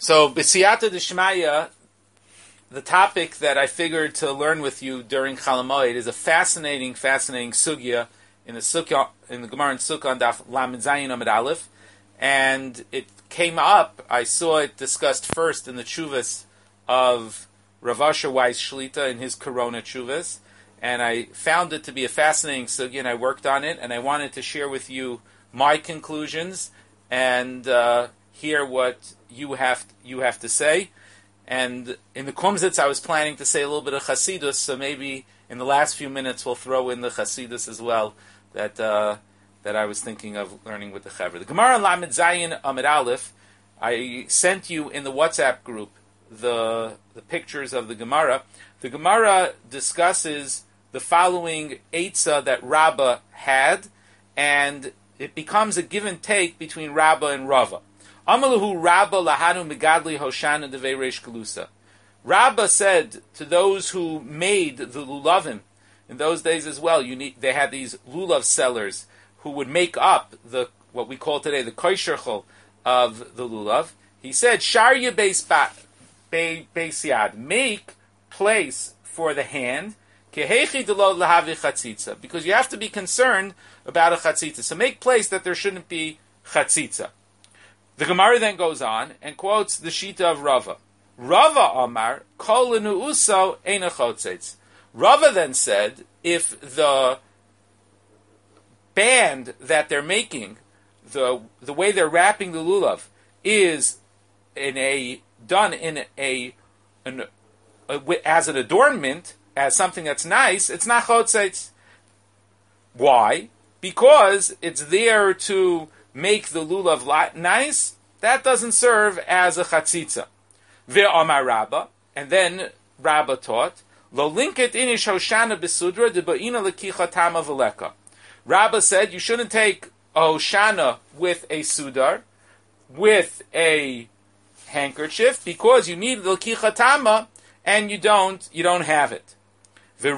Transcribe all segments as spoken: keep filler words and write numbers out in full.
So, B'siyata D'Shmaya, the topic that I figured to learn with you during Chol Hamoed is a fascinating, fascinating sugya in the Sukkah, in the Gemara in Sukkah on Daf Lamed Zayin Amud Aleph, and it came up. I saw it discussed first in the Chuvas of Rav Asher Weiss Shlita in his Corona Chuvas, and I found it to be a fascinating sugya, and I worked on it, and I wanted to share with you my conclusions and uh, hear what you have you have to say. And in the Kumzitz, I was planning to say a little bit of Chasidus, so maybe in the last few minutes we'll throw in the Chasidus as well that uh, that I was thinking of learning with the Chaver. The Gemara on Lamed Zayin Amud Aleph, I sent you in the WhatsApp group the the pictures of the Gemara. The Gemara discusses the following Eitzah that Rabbah had, and it becomes a give and take between Rabbah and Rava. Amalahu Rabbah lahanu megadli hoshana devei reish galusa. Rabbah said to those who made the lulavim in those days as well. You need they had these lulav sellers who would make up the what we call today the koisherchol of the lulav. He said, "Sharya beis beis yad, make place for the hand." Because you have to be concerned about a chatzitza. So make place that there shouldn't be chatzitza. The Gemara then goes on and quotes the Shita of Rava. Rava Amar, Kol Uso Eina Chotzetz. Rava then said, if the band that they're making, the the way they're wrapping the lulav, is in a done in a, an, a as an adornment, as something that's nice, it's not chotzetz. Why? Because it's there to make the lulav nice. That doesn't serve as a chatzitza. Ve'amar Rabba, and then Rabba taught, Lo linket inish hoshana besudra deba'ina lekicha tama v'leka. Rabba said you shouldn't take a hoshana with a sudar, with a handkerchief, because you need lekicha tama, and you don't, you don't have it. So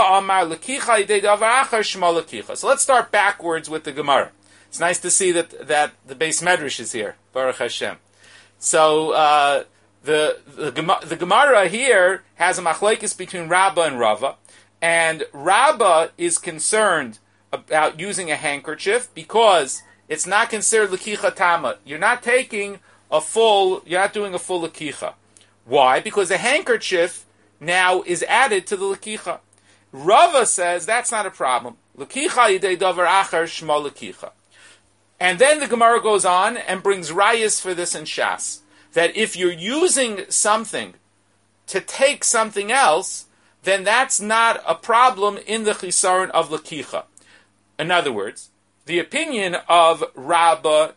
let's start backwards with the Gemara. It's nice to see that, that the Beis Medrash is here, Baruch Hashem. So uh, the, the the Gemara here has a machlekes between Rabbah and Rava, and Rabbah is concerned about using a handkerchief because it's not considered lekicha tama. You're not taking a full, you're not doing a full lekicha. Why? Because the handkerchief now is added to the lekicha. Rava says that's not a problem. Lekicha yidei davar acher shmo lekicha. And then the Gemara goes on and brings rayas for this in Shas, that if you're using something to take something else, then that's not a problem in the chisaron of lekicha. In other words, the opinion of Rabbah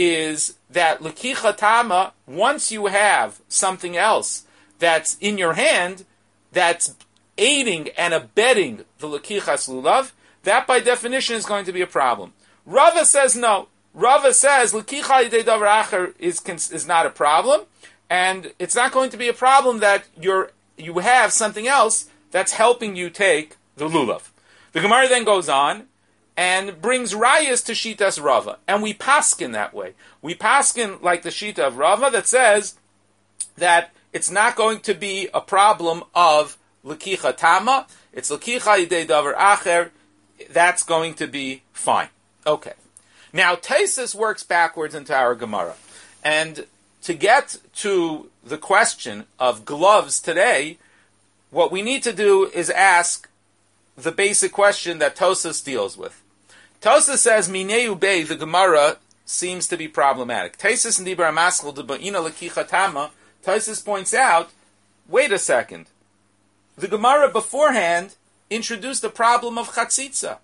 is that lekicha tama, once you have something else that's in your hand, that's aiding and abetting the lekichas lulav, that by definition is going to be a problem. Rava says no. Rava says lekicha yidei davar acher is is not a problem, and it's not going to be a problem that you're you have something else that's helping you take the lulav. The Gemara then goes on and brings rayas to shitas Rava, and we paskin that way. We paskin like the shita of Rava that says that it's not going to be a problem of lekicha tama. It's lekicha yidei davar acher. That's going to be fine. Okay. Now, Taisus works backwards into our Gemara. And to get to the question of gloves today, what we need to do is ask the basic question that Tosas deals with. Tosas says, Mineu Bey, the Gemara seems to be problematic. Taisus and Dibra Maskal de Ba'ina lekicha tama, Tosas points out, wait a second. The Gemara beforehand introduced the problem of chatzitza.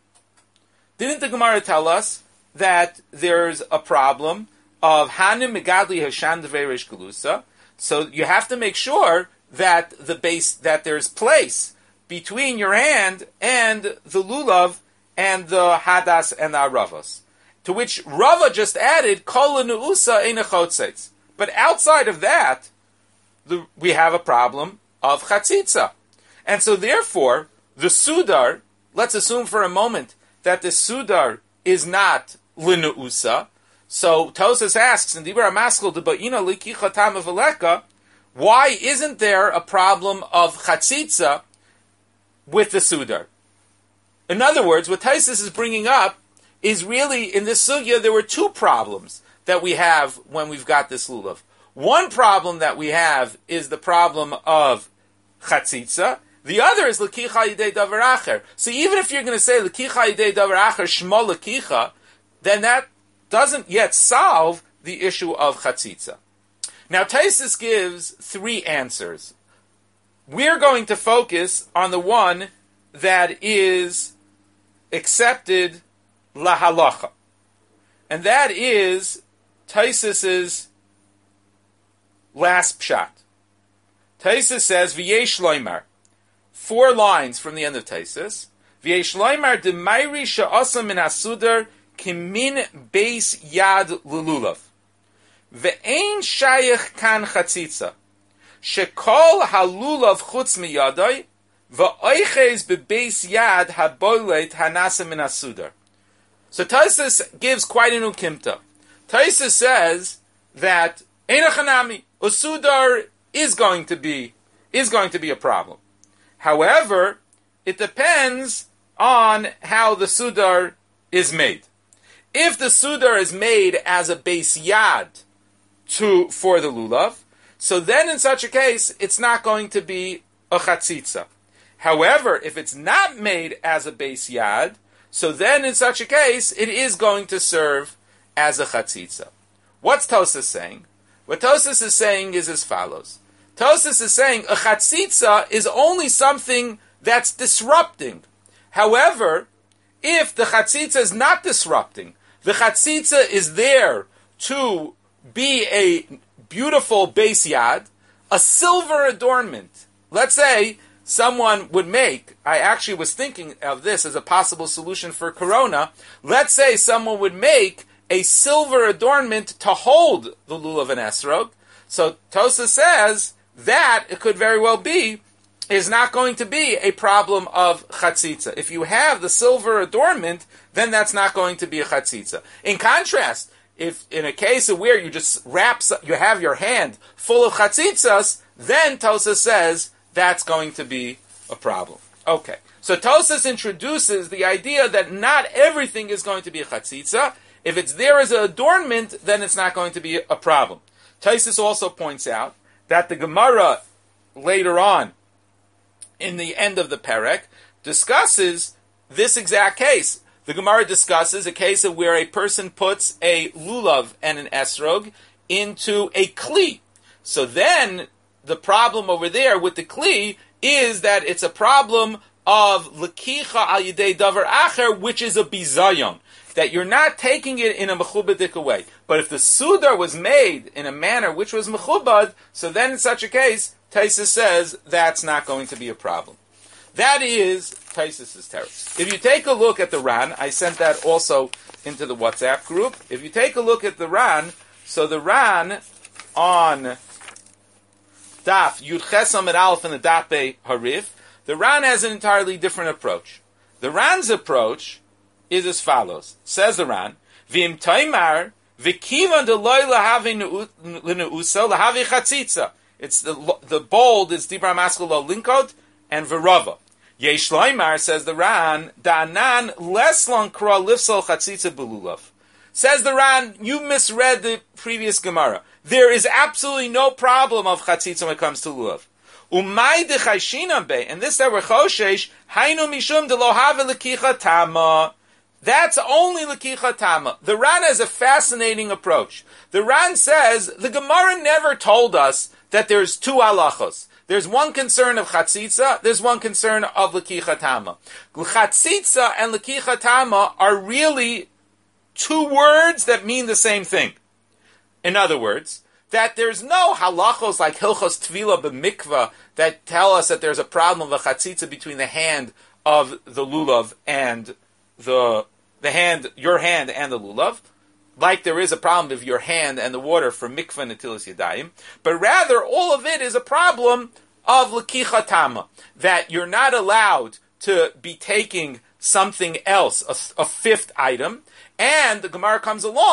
Didn't the Gemara tell us that there's a problem of hanim megadli hashan devei reish galusa? So you have to make sure that the base that there's place between your hand and the lulav and the hadas and the aravos. To which Rava just added kol neusa eina chotzetz. But outside of that, the, we have a problem of chatzitza. And so therefore, the sudar, let's assume for a moment that the sudar is not lineusa, So Tosas asks, in Dibur HaMaskil, D'Ba'ina L'kicha Tama V'leka, why isn't there a problem of chatzitza with the Sudar? In other words, what Tosas is bringing up is really, in this sugya, there were two problems that we have when we've got this lulav. One problem that we have is the problem of chatzitza. The other is lekicha yidei davar acher. So even if you're going to say lekicha yidei davar acher shmo lekicha, then that doesn't yet solve the issue of chatzitza. Now Tosfos gives three answers. We're going to focus on the one that is accepted lahalacha, and that is Tosfos's last pshat. Tosfos says v'yesh loymar, four lines from the end of Tosfos. V'yesh loymar d'mayri she'asa min hasudar kimin beis yad lululav ve'ein shayich kan chatzitza shekol halulav chutz miyadai v'oiches bebeis yad habolet hanasa min hasudar. So Tosfos gives quite an ukimta. Tosfos says that einachanami, usudar is going to be is going to be a problem. However, it depends on how the sudar is made. If the sudar is made as a base yad to for the lulav, so then in such a case it's not going to be a chatzitza. However, if it's not made as a base yad, so then in such a case it is going to serve as a chatzitza. What's Tosfos saying? What Tosfos is saying is as follows. Tosfos is saying a chatzitza is only something that's disrupting. However, if the chatzitza is not disrupting, the chatzitza is there to be a beautiful base yad, a silver adornment. Let's say someone would make, I actually was thinking of this as a possible solution for corona, let's say someone would make a silver adornment to hold the lulav and esrog. So Tosfos says that it could very well be is not going to be a problem of chatzitza. If you have the silver adornment, then that's not going to be a chatzitza. In contrast, if in a case of where you just wrap, you have your hand full of chatzitzas, then Tosfos says that's going to be a problem. Okay, so Tosfos introduces the idea that not everything is going to be a chatzitza. If it's there as an adornment, then it's not going to be a problem. Tosfos also points out that the Gemara later on, in the end of the Perek, discusses this exact case. The Gemara discusses a case of where a person puts a lulav and an esrog into a kli. So then, the problem over there with the kli is that it's a problem of lekicha al yidei davar acher, which is a bizayon. That you're not taking it in a mechubadik way. But if the sudar was made in a manner which was mechubad, so then in such a case, Tosfos says that's not going to be a problem. That is Tosfos' teretz. If you take a look at the Ran, I sent that also into the WhatsApp group. If you take a look at the Ran, so the Ran on Daf Yud Ches Amud Aleph in the Daf Harif, the Ran has an entirely different approach. The Ran's approach is as follows. Says the Ran, V'im Taimar v'kivan deloy lahavi leneusa lahavi chatzitza. It's the the bold is Dibur HaMaskil lo linkot and Verava. Yesh Loymar, says the Ran, Da'anan leslon kra lifsol chatzitza belulav. Says the Ran, you misread the previous Gemara. There is absolutely no problem of chatzitza when it comes to lulav. Umay dechayshinam be, and this that we're choshesh, hainu mishum de lo have lekicha tama. That's only lekicha tama. The Ran has a fascinating approach. The Ran says the Gemara never told us that there's two halachos. There's one concern of chatzitza, there's one concern of lekicha tama. Chatzitza and lekicha tama are really two words that mean the same thing. In other words, that there's no halachos like hilchos tvila b'mikvah that tell us that there's a problem of a chatzitza between the hand of the lulav and the the hand, your hand and the lulav. Like there is a problem of your hand and the water for mikvah netilas yadayim, but rather all of it is a problem of lekicha tama, that you're not allowed to be taking something else, a, a fifth item, and the Gemara comes along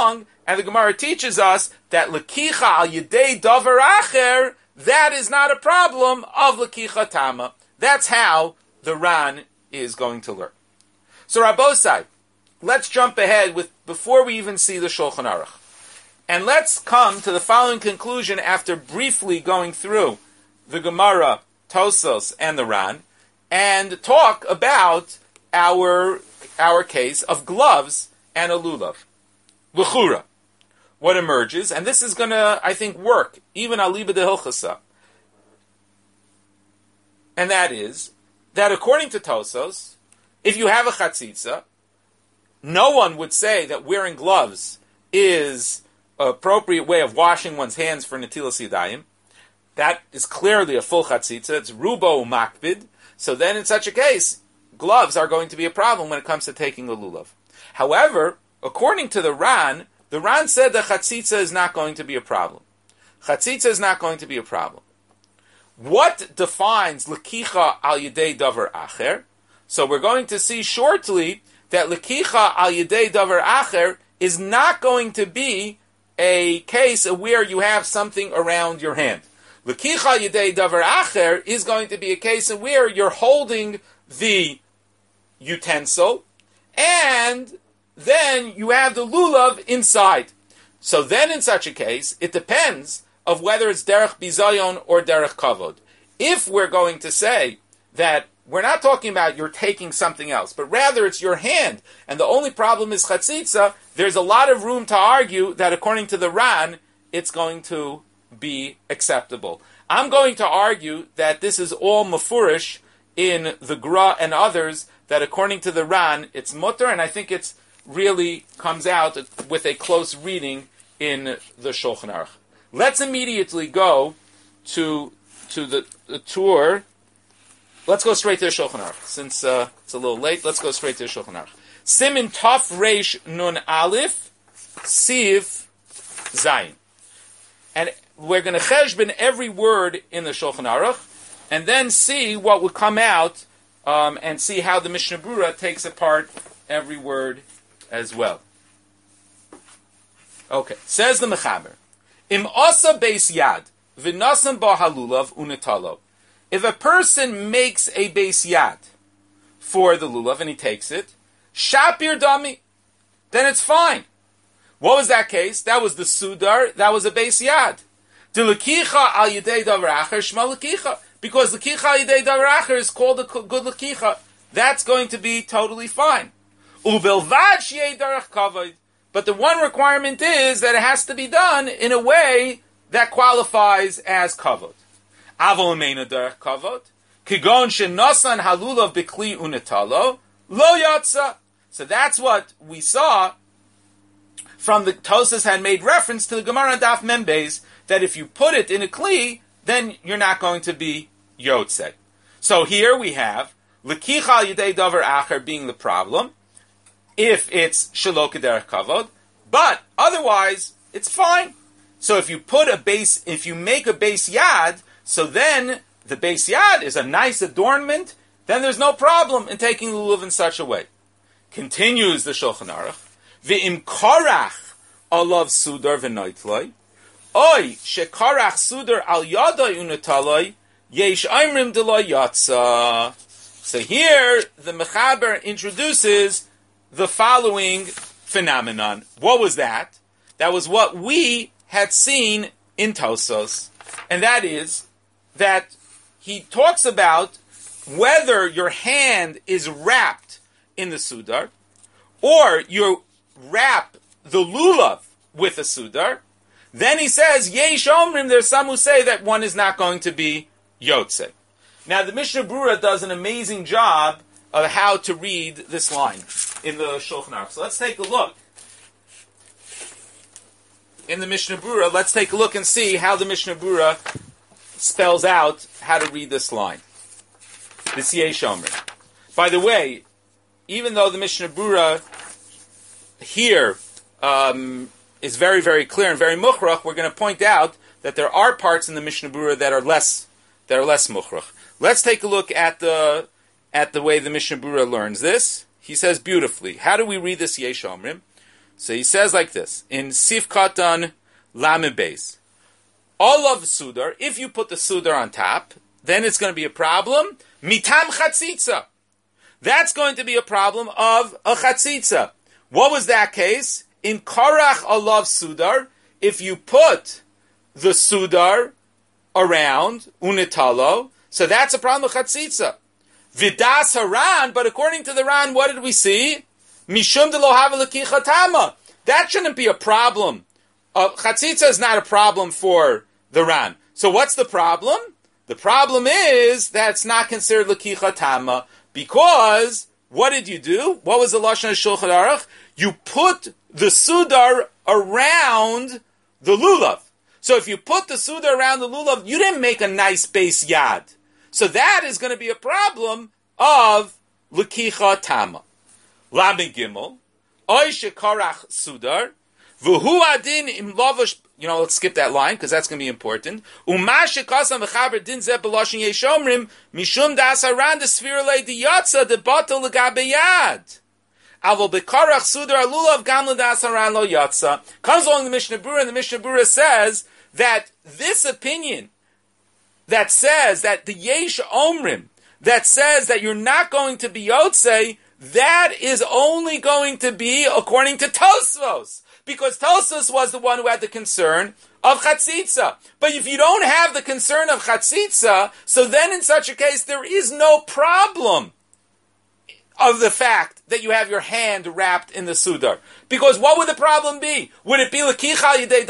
And the Gemara teaches us that lekicha al yedei davar acher, that is not a problem of lekicha tama. That's how the Ran is going to learn. So Rabbosai, let's jump ahead with before we even see the Shulchan Aruch. And let's come to the following conclusion after briefly going through the Gemara, Tosos, and the Ran, and talk about our, our case of gloves and a lulav. L'chura. What emerges, and this is going to, I think, work, even aliba de hilchasa. And that is, that according to Tosos, if you have a chatzitza, no one would say that wearing gloves is an appropriate way of washing one's hands for netilas yadayim. That is clearly a full chatzitza. It's rubo makbid. So then in such a case, gloves are going to be a problem when it comes to taking the lulav. However, according to the Ran, the Ran said that chatzitza is not going to be a problem. Chatzitza is not going to be a problem. What defines lekicha al yedei davar acher? So we're going to see shortly that lekicha al yedei davar acher is not going to be a case where you have something around your hand. Lekicha yedei davar acher is going to be a case where you're holding the utensil and then you have the lulav inside. So then in such a case, it depends of whether it's derech bizayon or derech kavod. If we're going to say that we're not talking about you're taking something else, but rather it's your hand, and the only problem is chatzitza, there's a lot of room to argue that according to the Ran, it's going to be acceptable. I'm going to argue that this is all mafurish in the Gra and others, that according to the Ran, it's mutter, and I think it's really comes out with a close reading in the Shulchan Aruch. Let's immediately go to to the, the tour. Let's go straight to the Shulchan Aruch. Since uh, it's a little late, let's go straight to the Shulchan Aruch. Simin Taf Reish Nun Aleph Siv Zayin. And we're going to cheshbon every word in the Shulchan Aruch, and then see what would come out, um, and see how the Mishnah Berurah takes apart every word as well. Okay, says the Mechaber, Im asa beis yad v'nasan ba halulav unetalo. If a person makes a beis yad for the lulav and he takes it, shapir dami, then it's fine. What was that case? That was the sudar. That was a beis yad. De lekicha al yedei davar acher shma lekicha, because lekicha al yedei davar acher is called a good lekicha. That's going to be totally fine. Ubelvad sheyei darach kavod. But the one requirement is that it has to be done in a way that qualifies as kavod. Avol meina darach kavod. Kigon shenasan halulav b'kli unetalo lo yatsa. So that's what we saw from the Tosas had made reference to the Gemara Daf Membeis, that if you put it in a kli, then you're not going to be yotze. So here we have lekicha al yedei davar acher being the problem, if it's shelo kederech kavod, but otherwise it's fine. So if you put a base, if you make a base yad, so then the base yad is a nice adornment, then there's no problem in taking the lulav in such a way. Continues the Shulchan Aruch, v'im korach alav sudar v'noitloi, oy shekarach sudar al yadai unetaloi, yesh aimrim deloi yatsa. So here the Mechaber introduces the following phenomenon. What was that? That was what we had seen in Tosos, and that is that he talks about whether your hand is wrapped in the sudar, or you wrap the lulav with a sudar. Then he says, Yesh Omrim, there's some who say that one is not going to be Yotze. Now the Mishnah Berurah does an amazing job of how to read this line in the Shulchan Aruch. So let's take a look. In the Mishnah Berurah, let's take a look and see how the Mishnah Berurah spells out how to read this line. This Yesh Omrim. By the way, even though the Mishnah Berurah here um, is very, very clear and very mukhrach, we're going to point out that there are parts in the Mishnah Berurah that are less that are less mukhrach. Let's take a look at the at the way the Mishnah Berurah learns this. He says beautifully. How do we read this Yesh Omrim? So he says like this, in Sif Katan Lamed Beis. All of Sudar, if you put the Sudar on top, then it's going to be a problem. Mitam Chatzitza. That's going to be a problem of a Chatzitza. What was that case? In Korach Alav Sudar, if you put the Sudar around, Unitalo, so that's a problem of Chatzitza. Vidas Haran, but according to the Ran, what did we see? Mishum de lo hava l'kicha tama. That shouldn't be a problem. Uh, Chatzitza is not a problem for the Ran. So what's the problem? The problem is that it's not considered l'kicha tama because what did you do? What was the lashon of Shulchan Aruch? You put the sudar around the lulav. So if you put the sudar around the lulav, you didn't make a nice base yad. So that is going to be a problem of l'kicha tama. Lamed Gimel, Oy shekarach sudar, v'hu adin im lavash. You know, let's skip that line because that's going to be important. Uma shekasam v'chaber din zeh b'loshin yeshomrim mishum das haran de sfira le di yatsa de batel legabe yad. Avol bekarach sudar alulav gam l'das haran lo yatsa. Comes along the Mishnah Berurah, and the Mishnah Berurah says that this opinion that says that the yesh omrim that says that you're not going to be yotzei, that is only going to be according to Tosfos, because Tosfos was the one who had the concern of Chatzitza. But if you don't have the concern of Chatzitza, so then in such a case there is no problem of the fact that you have your hand wrapped in the Sudar. Because what would the problem be? Would it be L'kicha al yidei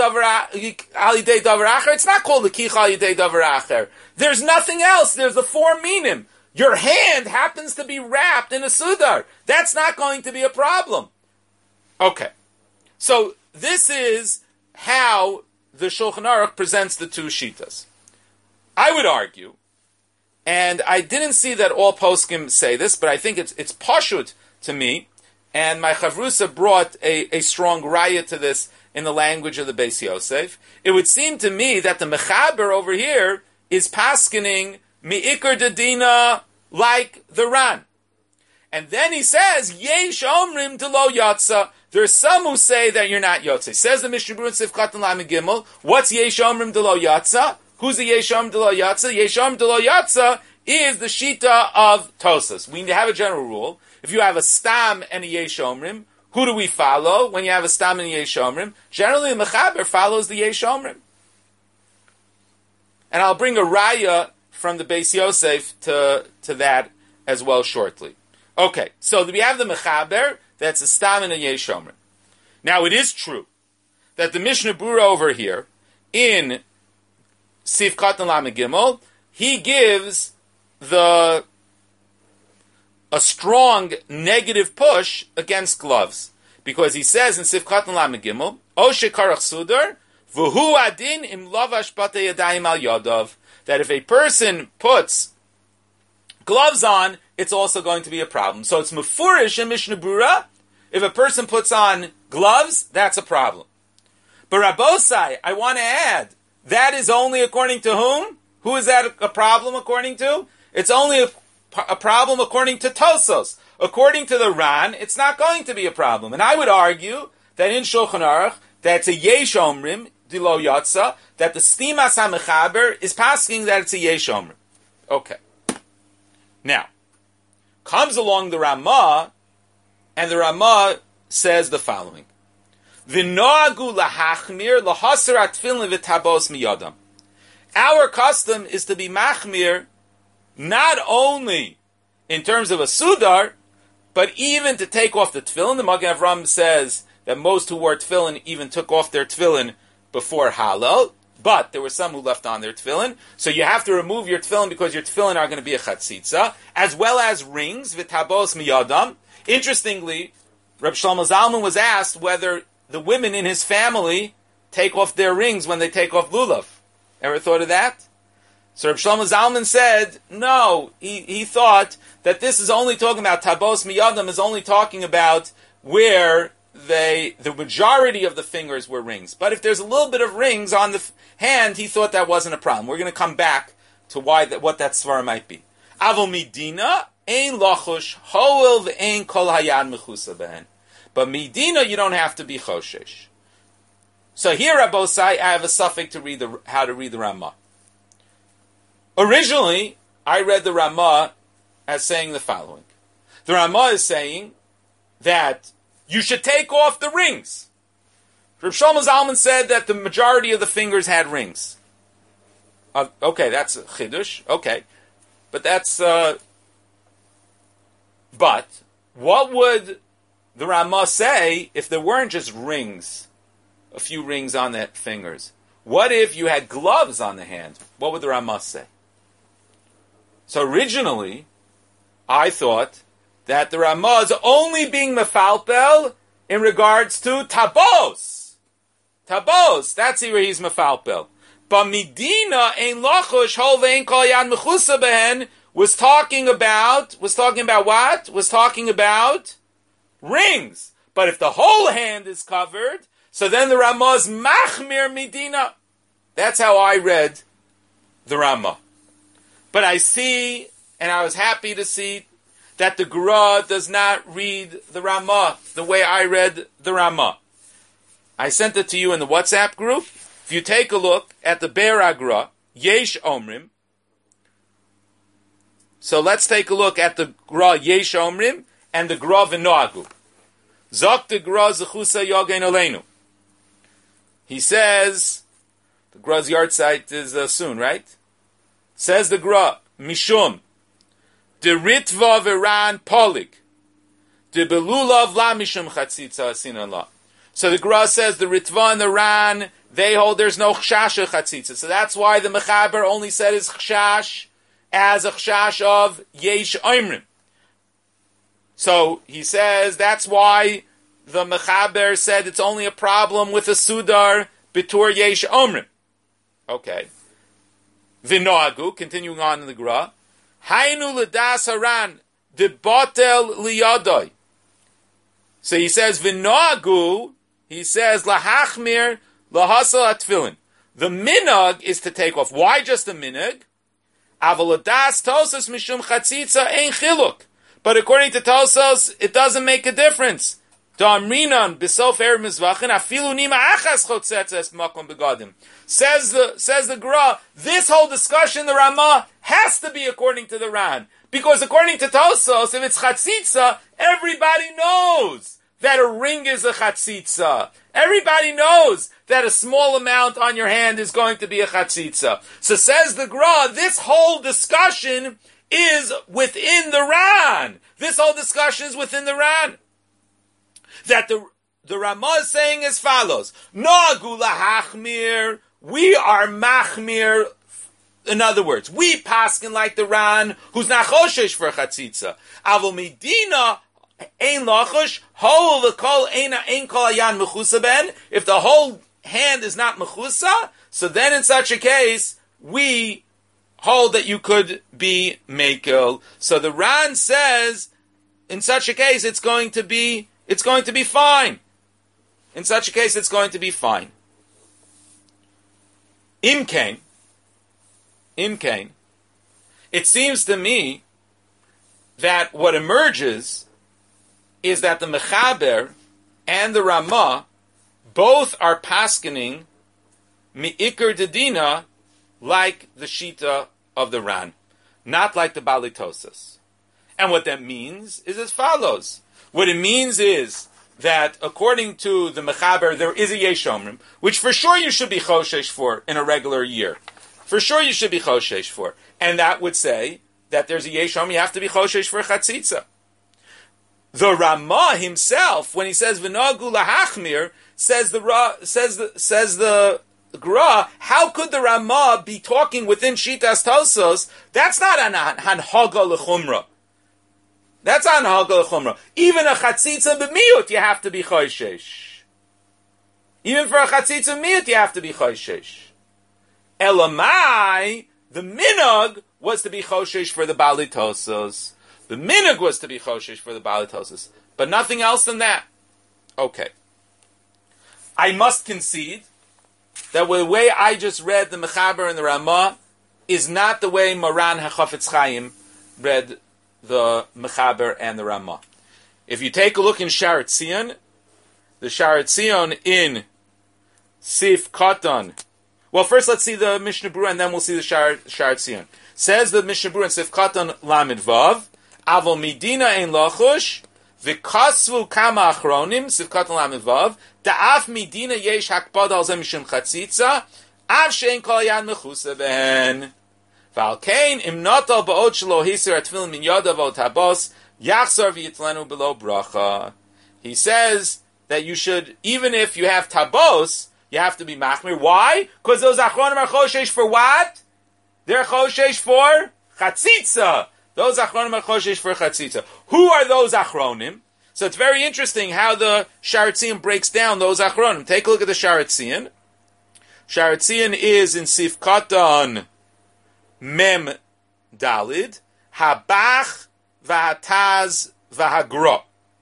davar acher? It's not called L'kicha al yidei davar acher. There's nothing else. There's the four minim. Your hand happens to be wrapped in a Sudar. That's not going to be a problem. Okay. So this is how the Shulchan Aruch presents the two Shitas. I would argue, and I didn't see that all poskim say this, but I think it's it's pashut to me, and my Chavrusa brought a, a strong raya to this in the language of the Beis Yosef. It would seem to me that the Mechaber over here is paskening mi'ikar dedina like the Ran. And then he says, Yesh omrim de lo yatsa. There's some who say that you're not yotze. Says the Mishnah Berurah in Sifkat and Lamed Gimel, what's Yesh omrim de lo yatsa? Who's the Yesh omrim de lo yatsa? Yesh omrim de lo yatsa is the Shita of Tosas. We have a general rule. If you have a Stam and a Yesh omrim, who do we follow when you have a Stam and a Yesh omrim? Generally, the Mechaber follows the Yesh omrim. And I'll bring a raya from the Beis Yosef to, to that as well shortly. Okay, so we have the Mechaber, that's a Stam and a Yesh omrim. Now it is true that the Mishnah Berurah over here, in Sif Katan Lamed Gimel, he gives the a strong negative push against gloves. Because he says in Sif Katan Lamed Gimel, O shekarach sudar, v'hu adin im lavash batei yadayim al yadav, that if a person puts gloves on, it's also going to be a problem. So it's mefurish in Mishnah Berurah, if a person puts on gloves, that's a problem. But Rabbosai, I want to add, that is only according to whom? Who is that a problem according to? It's only a, a problem according to Tosos. According to the Ran, it's not going to be a problem. And I would argue that in Shulchan Aruch, that's a Yesh Omrim, Dilo Yatsa, that the Stimas HaMechaber is passing that it's a Yesh Omrim. Okay. Now, comes along the Ramah, and the Ramah says the following. V'noagu lahachmir lahasar atfilin v'tabos miyadam. Our custom is to be machmir not only in terms of a sudar, but even to take off the tefillin. The Magen Avram says that most who wore tefillin even took off their tefillin before halal, but there were some who left on their tefillin. So you have to remove your tefillin because your tefillin are going to be a chatzitza, as well as rings, v'tabos miyadam. Interestingly, Reb Shlomo Zalman was asked whether the women in his family take off their rings when they take off lulav. Ever thought of that? So Reb Shlomo Zalman said, no, he, he thought that this is only talking about tabos miyadam, is only talking about where they, the majority of the fingers were rings. But if there's a little bit of rings on the f- hand, he thought that wasn't a problem. We're going to come back to why that, what that svara might be. Avo midina, ein lachush, hoel ve'ein kol hayad mechusa behen. But Medina, you don't have to be choshesh. So here, Rabbosai, I have a suffix to read the how to read the Ramah. Originally, I read the Ramah as saying the following. The Ramah is saying that you should take off the rings. Reb Shlomo Zalman said that the majority of the fingers had rings. Uh, okay, that's a chidush. Okay. But that's... Uh, but, what would the Ramah say if there weren't just rings, a few rings on the fingers? What if you had gloves on the hand? What would the Ramah say? So originally, I thought that the Ramah is only being mefalpel in regards to tabos. Tabos, that's where he's mefalpel. But Medina ein lachush hol ve'ein kol yan mechusa behen was talking about, was talking about what? Was talking about rings. But if the whole hand is covered, so then the Ramah is machmir Medina. That's how I read the Ramah. But I see, and I was happy to see, that the Gra does not read the Ramah the way I read the Ramah. I sent it to you in the WhatsApp group. If you take a look at the Be'er Gra, Yesh Omrim. So let's take a look at the Gra Yesh Omrim and the Gra V'noagu. Zok the Gra Zechusa Yogein Oleinu. He says, the Gra's yard site is uh, soon, right? Says the Gra, Mishum, De Ritva V'ran Polig, De Belulav La Mishum Chatzitza Asinan La. So the Gra says the Ritva and the Ran, they hold there's no Chshash of Chatzitza. So that's why the Mechaber only said his Chshash as a Chshash of Yesh Oimrim. So he says that's why the Mechaber said it's only a problem with a Sudar Bitur Yesh Omrim. Okay. V'noagu, continuing on in the Gra, Hainu l'das haran de botel liyadoi. So he says v'noagu. He says lahachmir lahasal atfilin. The minhag is to take off. Why just the minhag? Aval l'das tosas mishum chatzitza ein chiluk. But according to Tosos, it doesn't make a difference. Damrinan b'sof erev mizvachin afilu nima achas chotzetzes makom begadim. Says the says the Gra, this whole discussion, the Ramah, has to be according to the Ran. Because according to Tosos, if it's chatzitza, everybody knows that a ring is a chatzitza. Everybody knows that a small amount on your hand is going to be a chatzitza. So says the Gra, this whole discussion is within the Ran. This whole discussion is within the Ran. That the the Ramah is saying as follows: Noagu lahachmir, we are machmir. In other words, we paskin like the Ran, who's not choshesh for chatzitza. Avol Medina ein lachosh hol lekol eina ein kol ayan mechusa ben. If the whole hand is not mechusa, so then in such a case we hold that you could be mekel. So the Ran says, in such a case, it's going to be. It's going to be fine. In such a case, it's going to be fine. Imkain. Imkain. It seems to me that what emerges is that the Mechaber and the Ramah both are paskening mi'ikr dedina like the Shita of the Ran, not like the Balitosas. And what that means is as follows. What it means is that according to the Mechaber, there is a Yesh Omrim, which for sure you should be choshesh for in a regular year. For sure you should be choshesh for. And that would say that there's a Yesh Omrim, you have to be choshesh for chatzitza. The Ramah himself, when he says v'noagu lahachmir, says the Ra, says the says the Gra, how could the Ramah be talking within Shitas Tosos? That's not an hanhaga l'chumra. That's on Hagal Chumrah. Even a chatzitza b'miyut, you have to be choishesh. Even for a chatzitza b'miyut, you have to be choishesh. Elamai, the minhag was to be choshesh for the balitosos. The minhag was to be choshesh for the balitosos. But nothing else than that. Okay. I must concede that the way I just read the Mechaber and the Ramah is not the way Moran HaChafetz Chaim read the Mechaber and the Ramah. If you take a look in Sharet Tzion, the Sharat Zion in Sif Katan. Well, first let's see the Mishnah Berurah, and then we'll see the Sharat Zion. Says the Mishnah Berurah in Sif Katan Lamed Vav, Avol Medina ein Lachush, V'kasvu Kama Achronim, Sif Katan Lamed Vav, Da'af Medina Yesh Hakbad Al Zeh Mishum Chatzitza, Av Shein Kol Yan Mechusa Behen. V'al Kain Im Notal Ba'od Shelo Hisir Atfilin Min Yodav Ot Habos, Yachzor V'yitlenu Below Bracha. He says that you should, even if you have tabos, you have to be machmir. Why? Because those achronim are choshesh for what? They're choshesh for chatzitza. Those achronim are choshesh for chatzitza. Who are those achronim? So it's very interesting how the Sharat Zion breaks down those achronim. Take a look at the Sharat Zion. Sharat Zion is in Sif Katan Mem Dalid, Habach V'hataz V'hagra.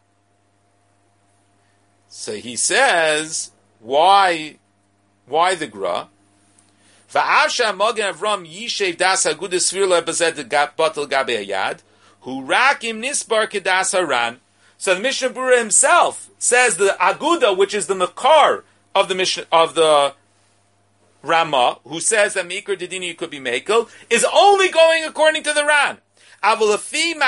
So he says, why, why the gra? Va'avsha mogen avram yishev das hagudah svir lo bezed batel gabe hayad, hu rakim nisbar kedas haran. So the Mishnah Berurah himself says the aguda, which is the makar of the Mishnah, of the Rama, who says that mikra dedini could be mekel, is only going according to the Ran. Here is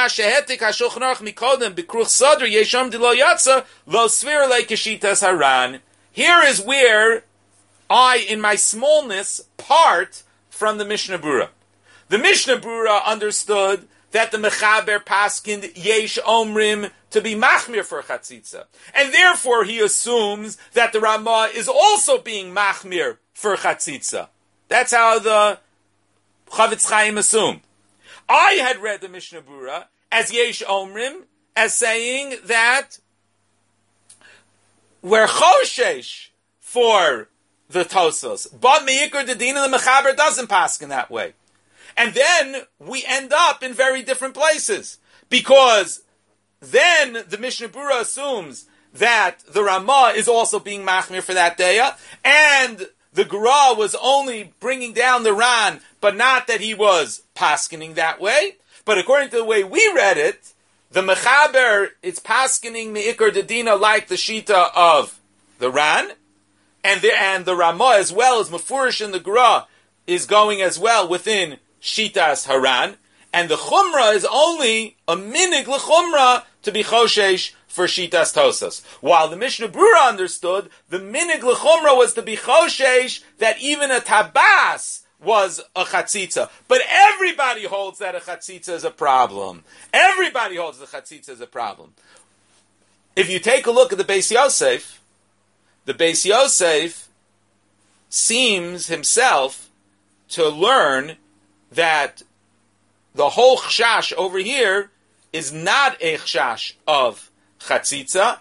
where I, in my smallness, part from the Mishnah Berurah. The Mishnah Berurah understood that the Mechaber paskind yesh omrim to be machmir for chatzitza, and therefore he assumes that the Ramah is also being machmir for chatzitza. That's how the Chavetz Chaim assumed. I had read the Mishnah Berurah as Yesh Omrim, as saying that we're choshesh for the Tosos, but Meikar Dedina, the Mechaber doesn't pass in that way. And then we end up in very different places, because then the Mishnah Berurah assumes that the Ramah is also being machmir for that day, and the Gra was only bringing down the Ran, but not that he was paskening that way. But according to the way we read it, the Mechaber is paskening Me'ikar Dedina like the Shita of the Ran, and the, and the Ramah as well as Mefurish in the Gra is going as well within Shitas Haran, and the Chumrah is only a minig l'Chumrah to be Choshesh for Shitas Tosas. While the Mishnah Berurah understood, the minig l'Chumrah was to be Choshesh that even a Tabas was a Chatzitza. But everybody holds that a Chatzitza is a problem. Everybody holds the Chatzitza is a problem. If you take a look at the Beis Yosef, the Beis Yosef seems himself to learn that the whole chshash over here is not a chshash of chatzitza.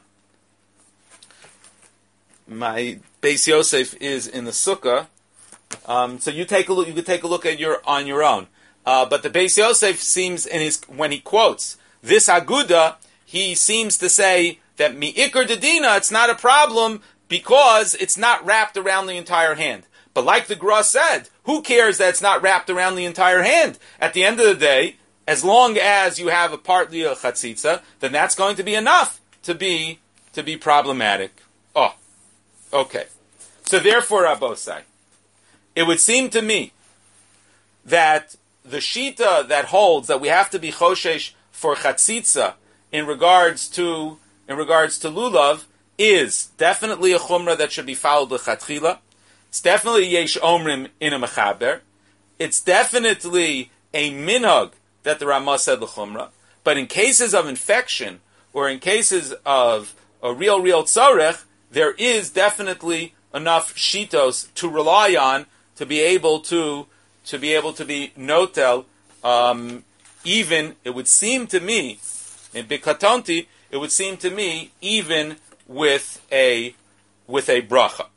My Beis Yosef is in the sukkah, um, so you take a look. You can take a look at your on your own. Uh, but the Beis Yosef seems in his when he quotes this aguda, he seems to say that mi'ikar dedina, it's not a problem because it's not wrapped around the entire hand. But like the Gra said, who cares that it's not wrapped around the entire hand? At the end of the day, as long as you have a partly a chatzitza, then that's going to be enough to be to be problematic. Oh, okay. So therefore, Rabbosai, it would seem to me that the shita that holds that we have to be choshesh for chatzitza in regards to in regards to lulav is definitely a chumrah that should be followed l'chatchila. It's definitely yesh omrim in a mechaber. It's definitely a minhag that the Ramah said l'chumrah. But in cases of infection or in cases of a real, real tzorech, there is definitely enough shitos to rely on to be able to to be able to be notel. Um, even it would seem to me in bikatonti, it would seem to me even with a with a bracha.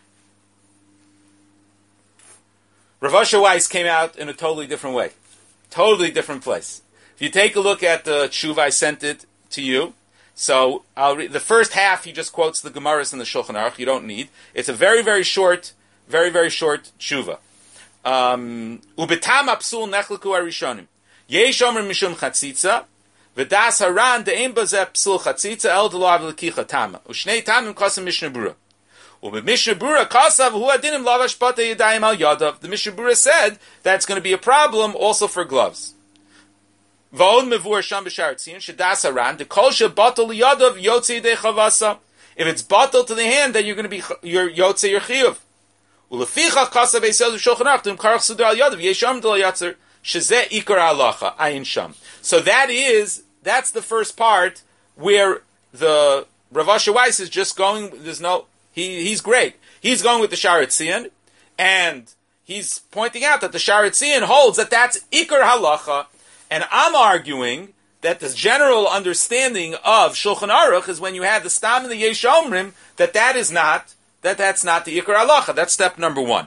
Rav Asher Weiss came out in a totally different way. Totally different place. If you take a look at the tshuva, I sent it to you. So I'll read the first half. He just quotes the Gemaras and the Shulchan Aruch. You don't need. It's a very, very short, very, very short tshuva. Ubetam apsul nechleku arishonim. Yesh omer mishum chatzitza. V'das haran de'em bazeh psul chatzitza el de lo av l'kicha tama. U'shnei tamim kasam Mishnah Brura. U'b'Mishnah Brura kasav hu adinim lavash pata yadayim al yadav. The Mishnah Brura said that's going to be a problem also for gloves. V'od mevur sham b'shar tzin shedas haran dekol shebatal yadav yotzi yedei chavasa. If it's batal to the hand, then you're going to be your yotzi your chiyuv. U'leficha kasav eisel shulchan aruch dim karach sudar al yadav yesham del yatzer shezeh ikar halacha ayin sham. So that is that's the first part where the Rav Asher Weiss is just going. There's no he he's great. He's going with the Sharet Tzion, and he's pointing out that the Sharet Tzion holds that that's ikar halacha, and I'm arguing that the general understanding of Shulchan Aruch is when you have the Stam and the Yesh Omrim that that is not that that's not the ikar halacha. That's step number one.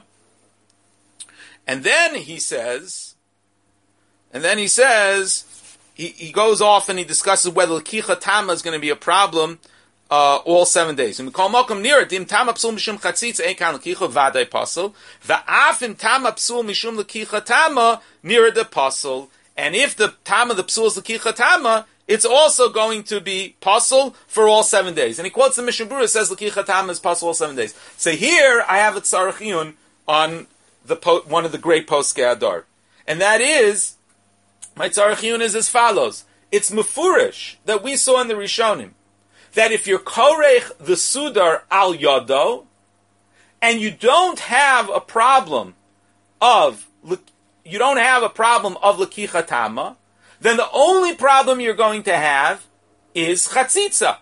And then he says, and then he says. He, he goes off and he discusses whether l'kicha tama is going to be a problem uh, all seven days. And we call malkum near it. Dim tama psul mishum chatzitza ein kan l'kicha vaday pasul. Va'af im tama psul mishum l'kicha tama near the pasul. And if the tama the psul is l'kicha tama, it's also going to be pasul for all seven days. And he quotes the Mishnah Brura, says l'kicha tama is pasul all seven days. So here I have a tzarech iyun on the po- one of the great poskei Adar, and that is. My tzarech iyun is as follows. It's mefurish that we saw in the Rishonim that if you're korech the sudar al yado and you don't have a problem of you don't have a problem of l'kicha tama, then the only problem you're going to have is chatzitza.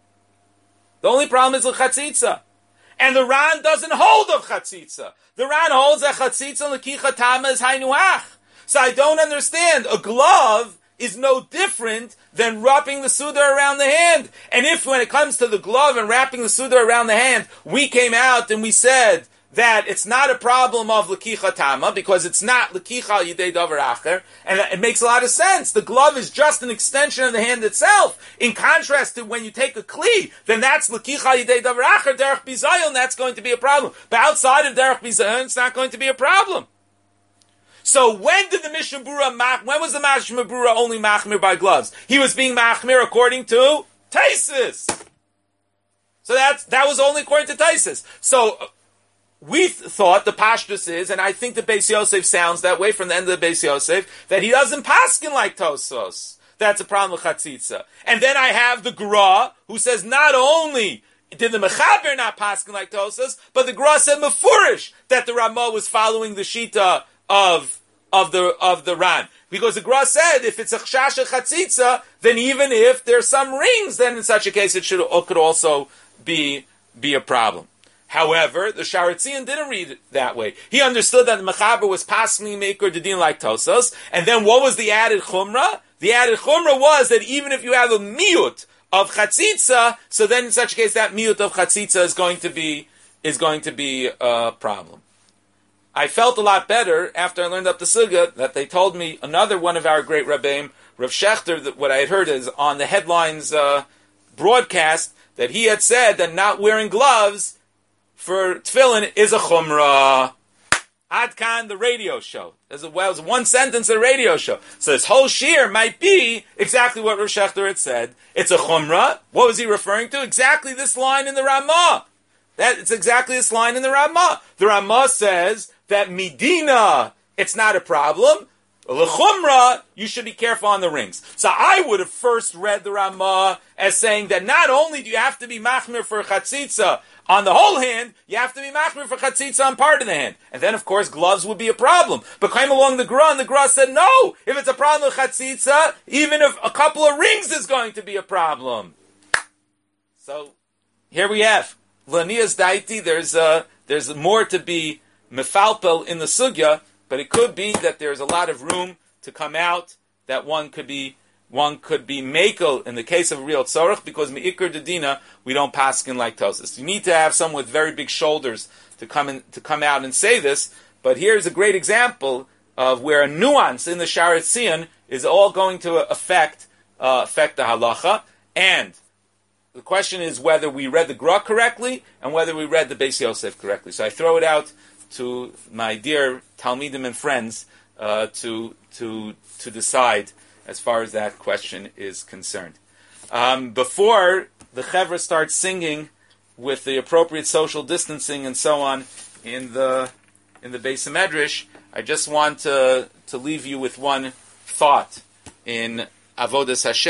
The only problem is the chatzitza, and the Ran doesn't hold of chatzitza. The Ran holds that chatzitza and l'kicha tama is haynuach. So I don't understand. A glove is no different than wrapping the Sudar around the hand. And if when it comes to the glove and wrapping the Sudar around the hand, we came out and we said that it's not a problem of L'kicha Tama, because it's not L'kicha Yidei Davar Acher, and it makes a lot of sense. The glove is just an extension of the hand itself. In contrast to when you take a Kli, then that's L'kicha Yidei Davar Acher, Derech Bizayon, that's going to be a problem. But outside of Derech Bizayon, it's not going to be a problem. So when did the Mishnah Brura mach? When was the Mishnah Brura only machmir by gloves? He was being machmir according to Taisus. So that's that was only according to Taisus. So we th- thought the pashtus is, and I think the Beis Yosef sounds that way from the end of the Beis Yosef, that he doesn't paskin like Tosos. That's a problem with chatzitza. And then I have the Gra who says not only did the Mechaber not paskin like Tosos, but the Gra said mefurish that the Ramah was following the Shita of of the of the Ran, because the Gra said if it's a chshasha chatzitza, then even if there's some rings, then in such a case it should it could also be be a problem. However, the Sharet Tzion didn't read it that way. He understood that the Mechaber was pasking maker the din like Tosos, and then what was the added chumrah? The added chumrah was that even if you have a miut of chatzitza, so then in such a case that miut of chatzitza is going to be is going to be a problem. I felt a lot better after I learned up the sugya that they told me another one of our great Rabbeim, Rav Shechter, that what I had heard is on the headlines uh, broadcast that he had said that not wearing gloves for tefillin is a chumrah. Adkan, the radio show. There's a, well, it was one sentence of a radio show. So this whole shir might be exactly what Rav Shechter had said. It's a chumrah. What was he referring to? Exactly this line in the Ramah. That it's exactly this line in the Ramah. The Ramah says that Medina, it's not a problem. L'chumra, you should be careful on the rings. So I would have first read the Ramah as saying that not only do you have to be machmir for chatzitza on the whole hand, you have to be machmir for chatzitza on part of the hand. And then, of course, gloves would be a problem. But came along the Gra, and the Gra said, no, if it's a problem with chatzitza, even if a couple of rings is going to be a problem. So, here we have. L'nias daiti, there's uh, there's more to be mefalpel in the sugya, but it could be that there's a lot of room to come out that one could be one could be makel in the case of a real tzorach, because meikar dedina we don't paskin like Tosas. You need to have someone with very big shoulders to come in, to come out and say this. But here's a great example of where a nuance in the Sharet Tzion is all going to affect uh, affect the halacha. And the question is whether we read the Gra correctly and whether we read the Beis Yosef correctly. So I throw it out to my dear Talmidim and friends uh, to to to decide. as far as that question is concerned. Um, before the Chevra starts singing with the appropriate social distancing and so on in the in the Beis Medrash, I just want to, to leave you with one thought in Avodas Hashem.